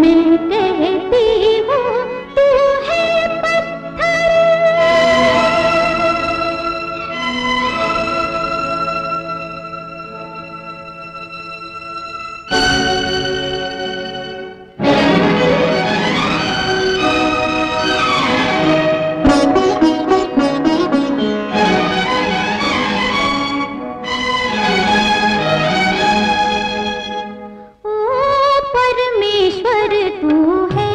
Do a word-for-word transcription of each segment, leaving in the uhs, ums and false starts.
मैं कहती हूँ तू है पत्थर। ओ परमेश्वर तू है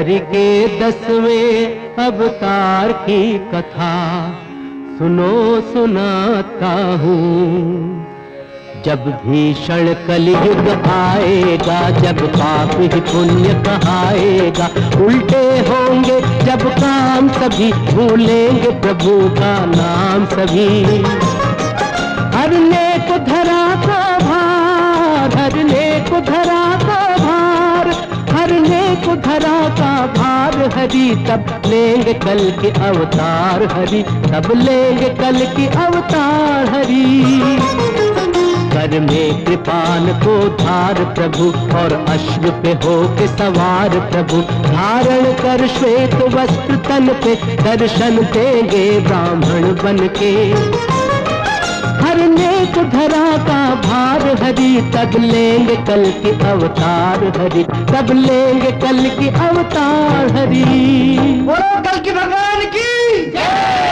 हरि के दसवें अवतार की कथा सुनो सुनाता हूँ। जब भीषण कलयुग आएगा, जब पाप ही पुण्य कहाएगा, उल्टे होंगे जब काम सभी, भूलेंगे प्रभु का नाम सभी। हरने को धरा को भार, हरने को धरा को भार, हरने को धरा का भार हरि, तब लेंगे कल के अवतार हरि, तब लेंगे कल के अवतार हरि। कर में कृपान को धार प्रभु, और अश्व पे हो के सवार प्रभु, धारण कर श्वेत वस्त्र तन पे, दर्शन देंगे ब्राह्मण बन के। हरने को धरा का भार हरि, तब लेंगे कल के अवतार हरि, तब लेंगे कल के अवतार हरि। बोलो कल की भगवान की जय।